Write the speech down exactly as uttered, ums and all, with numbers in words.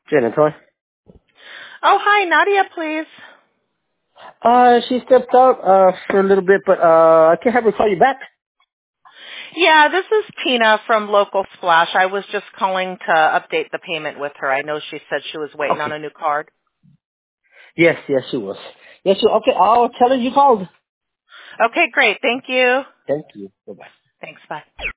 Jen Toy. Oh, hi, Nadia, please. Uh, she stepped out uh for a little bit, but uh, I can have her call you back. Yeah, this is Tina from Local Splash. I was just calling to update the payment with her. I know she said she was waiting on Okay. a new card. Yes, yes, she was. Yes, she, okay. I'll tell her you called. Okay, great. Thank you. Thank you. Bye bye. Thanks, bye.